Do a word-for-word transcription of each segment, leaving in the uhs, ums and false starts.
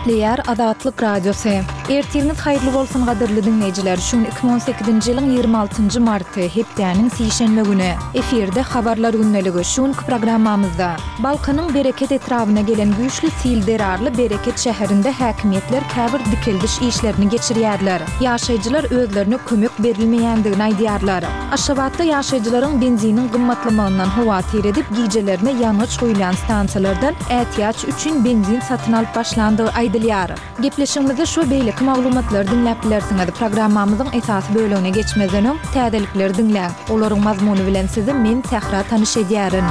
Gepleýär Azatlyk Radiosu. Ertiriniz haýyrly bolsun gadyrly dinleýijiler. Şun iki bin on sekizinji ýylyň ýygrimi altynjy marty hepdäniň sişenme güni. Eferde habarlar günneligi şun programmamyzda. Balkanyň bereket etrawyna gelen güýçli sil derarly bereket şäherinde häkimetler käbir dikildiş işlerini geçirýärler. Ýaşaýjylar özlerine kömek berilmeýändigini aýdýarlar. Aşgabatda ýaşaýjylaryň benzinin gymmatlymagyndan hawatyr edip gijelerine ýanyç goýulan stansiýalardan ähtiýaç üçin benzin satyn alyp başlandygy aýdylýar. Gepleşigimizde şu beýleki maglumatlary dinläp bilersiňiz. Programmamyzyň esasy bölümine geçmeden öň täzelikleri dinläň. Olaryň mazmuny bilen sizi men Sähra tanyş edýärin.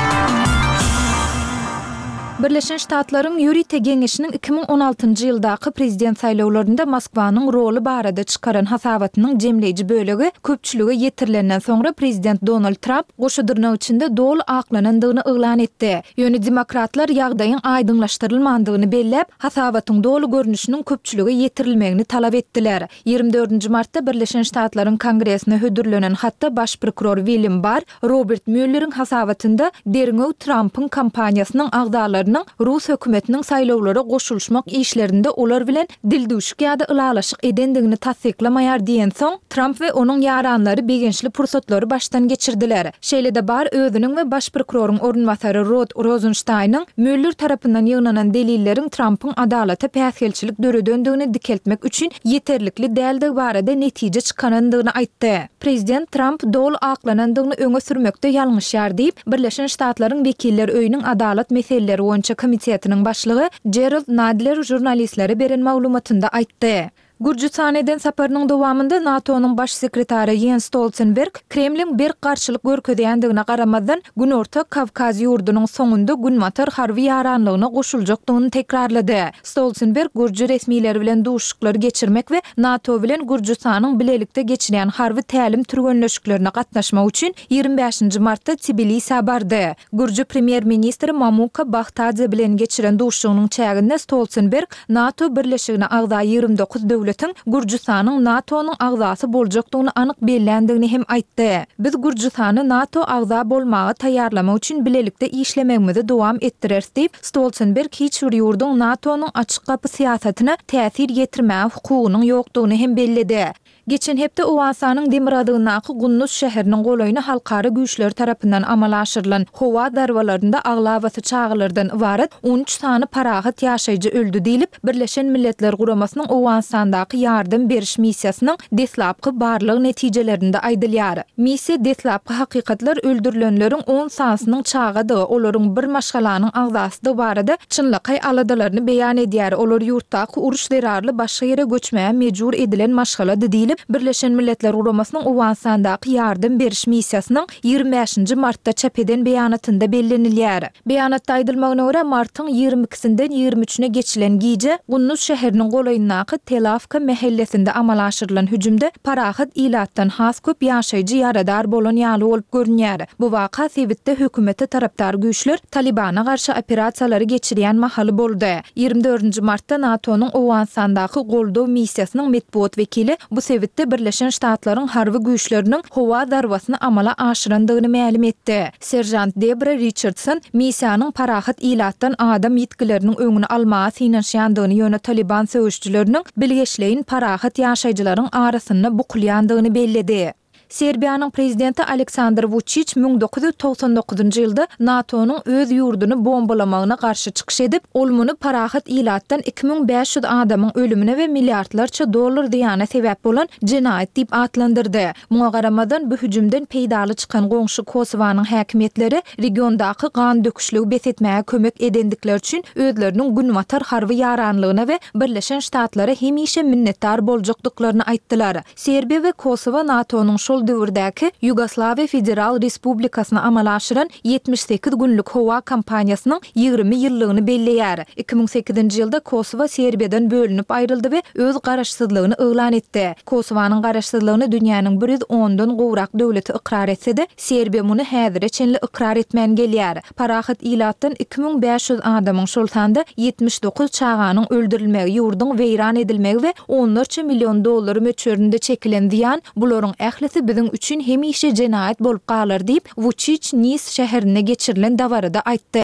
Birleşen Ştatlaryň Ýuri Tegeňişiniň iki bin on altynjy ýyldaky prezident saýlawlarynda Moskwanyň roli barada çykaran hasabatynyň jemleýiji bölegi köpçüligi ýetirilenden soňra prezident Donald Trump goşudurnaw içinde dol aklanandygyny yglan etdi. Ýöne demokratlar ýagdaýyň aýdyňlaşdyrylmandygyny bellep, hasabatyň dol görnüşiniň köpçüligi ýetirilmegini talap etdiler. ýygrimi dördünji martda Birleşen Ştatlaryň Kongresine hödürlenen hatda baş prokuror William Barr, Robert Mueller'iň hasabatynda derňew Trump'yň kampaniýasynyň agdalaryny Rus hökümetiniň saýlawlara goşulşmak işlerinde olar bilen dildüşik ýa-da ılalaşyk edendigini tasdiklamaýar diýen soň Trump we onuň ýaranlary begençli pursatlary başdan geçirdiler. Şeýle-de bar özüniň we baş prokuroryň ornwasary Rod Rosenstein'yň Müller tarapyndan ýygnanan delilleriň Trump'yň adalata päsgelçilik döredöndigini dikeltmek üçin ýeterlikli däldigi barada netije çykanandygyny aýtdy. Prezident Trump dol aklanandygyny öňe sürmekde ýalňyşýar diýip Birleşen Ştatlaryň Wekiller öýüniň adalat meseleleri boýunça komitetiniň başlygy Gerald Nadler jurnalistlere beren maglumatynda aýtdy. Gürjistanyň saparynyň dowamynda NATO'nyň baş sekretary Jens Stoltenberg Kremliň bir garşylyk görkezýändigine garamazdan Günorta Kavkaz ýurdunyň soňunda günmatar harby ýaranlygyna goşuljakdygyny tekrarlady. Stoltenberg Gürji resmiýetleri bilen duşuklary geçirmek we NATO bilen Gürjistanyň bilelikde geçirýän harby tälim türgenleşiklerine gatnaşmak üçin ýygrimi beşinji martda Tbilisi'ne bardy. Gürji premier ministri Mamuka Bahtadze bilen geçiren duşugynyň çäginde Stoltenberg NATO birleşigine agda ýygrimi dokuz döwlet Gürjistanyň NATO'nyň agzasy boljakdygyny anyk bellendigini hem aýtdy. Biz Gürjistany NATO agza bolmagy taýýarlamak üçin bilelikde işlemegimizi dowam etdireriz diýip Stoltenberg hiç bir ýurdun NATO'nyň açyk gapy siýasatyna täsir ýetirmäge hukugynyň ýokdugyny hem belledi. Geçen hepde Owasanyň Demiradygynaky Gunnus şäheriniň golaýyny halkary güýçler tarapyndan amala aşyrylan howa darwalarynda aglabasy çağılardan ibaret on üç sany parahat ýaşaýjy öldü diýilip Birleşen Milletler Guramasynyň Owasandaky ýardym beriş missiýasynyň deslapky barlyk netijelerinde aýdylýar. Missiýa deslapky hakykatlar öldürilenleriň on sanysynyň çağıdy, olaryň bir maşgalanyň agzasy barada çynlykay aladalaryny beýan edýär. Olar ýurtdaky uruş derarly başga ýere göçmäge mejbur edilen maşgalady diýilip Birleşen Milletler Guramasynyň Owasandaky ýardym beriş missiýasynyň ýygrimi beşinji martda çap eden beýanatynda bellenilýär. Beýanatda aýdylmagyna görä martyň ýygrimi ikisinden ýygrimi üçine geçilen gije Gunnus şäheriniň golaýynaky Telavka mahallesinde amala aşyrylan hüjümde parahat ilatdan has köp ýaşaýjy ýaradar bolan ýaly bolup görünýär. Bu waka sebitde hökümete tarapdar güýçler Talibana garşy operasiýalary geçirýän mahaly boldy. ýygrimi dördünji martda NATO'nyň Owasandaky goldaw missiýasynyň medpuat wekili bu sebitde Birleşen Ştatlaryň harby güýçleriniň howa darwasyny amala aşyrandygyny ma'lum etdi. Serjant Debra Richardson missiýanyň parahat ilatdan adam ýetkileriniň öňüni almagy synanşýandygyny ýöne Taliban söwüşçüleriniň bilgeçleýin parahat ýaşaýjylaryň arasyny bukulýandygyny belledi. Serbiýanyň prezidenti Aleksandr Vučić bin dokuz yüz toksan dokuzunji ýylda NATO'nyň öz ýurduny bombalamagyna garşy çykyş edip, olmuny parahat ilatdan iki bin beş yüz adamyň ölümine we milliardlarça dollar diýana sebäp bolan jinayet diýip atlandyrdy. Muňa garamadan bu hüjümden peýdaly çykan goňşy Kosowanyň häkimetleri regiondaky gan döküşligi besetmäge kömek edendikleri üçin özleriniň günwatar harby ýaranlygyna we Birleşen Ştatlara hemişe minnetdar boljakdyklaryny aýtdylar. Serbiýa we Kosowa NATO'nyň şol döwürdäki Yugoslaviya Federal Respublikasyna amala aşyran ýetmiş sekiz günlük howa kampaniýasynyň ýygrimi ýyllygyny belleýär. iki bin sekizinji ýylda Kosowa Serbiýadan bölünip aýryldy we öz garaşsyzlygyny yglan etdi. Kosowanyň garaşsyzlygyny dünýäniň bir yüz ondan gowrak döwleti ikrar etse-de Serbiýa muny häzire çenli ikrar etmän gelýär. Parahat ilatdan iki bin beş yüz adamyň şoltanda ýetmiş dokuz çağanyň öldürilmegi, ýurduň weýran edilmegi we onlarça million dollar möçöründe çekilen diýan bularyň ählisi biziň üçin hemişe jinayet bolup galar diýip Vučić Nis şäherine geçirilen dawarda aýtdy.